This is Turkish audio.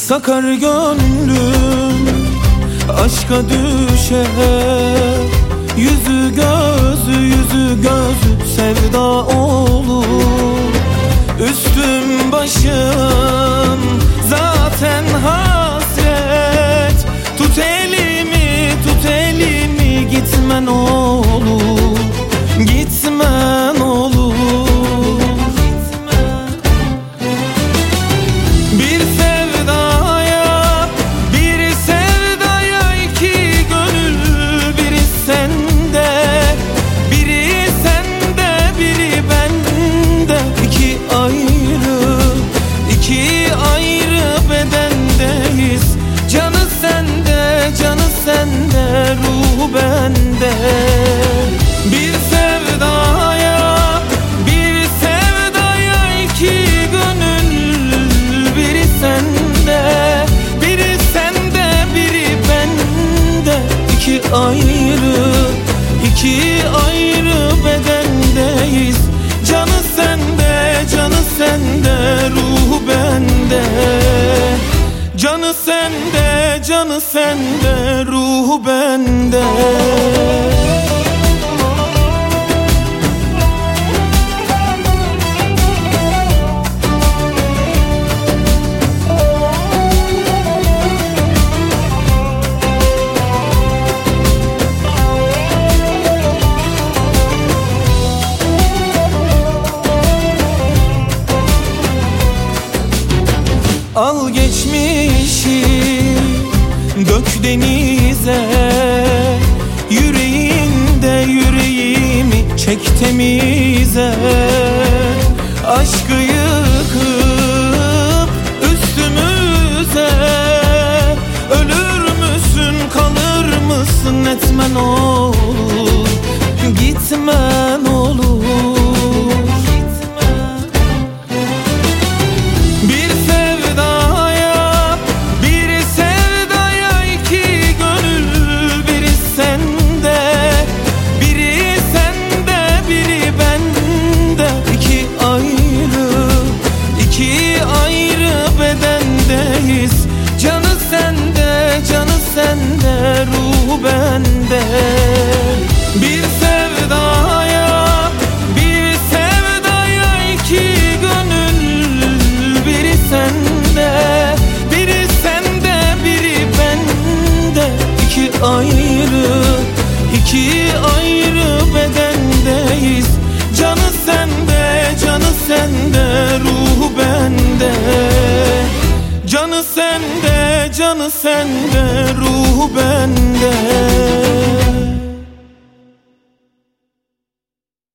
Sakar gönlüm aşka düşer, yüzü gözü sevda olur. Üstüm başım zaten hasret, tut elimi gitmen olur, gitmen olur. Bir sevdaya iki gönül, biri sende biri bende. İki ayrı bedendeyiz. Canı sende, ruhu bende. Bir sevdaya iki gönül, biri sende biri bende. İki ayrı bedendeyiz. Canı sende, ruhu bende. Canı sende, ruhu bende. Al geçmişi dök denize, yüreğimi çek temize. Aşkı yıkıp üstümüze, ölür müsün kalır mısın, etmen olur, gitmen olur. Sende, ruhu bende. Bir sevdaya iki gönül, biri sende biri bende. İki ayrı bedendeyiz. Canı sende, ruhu bende. Canı sende, ruhu bende.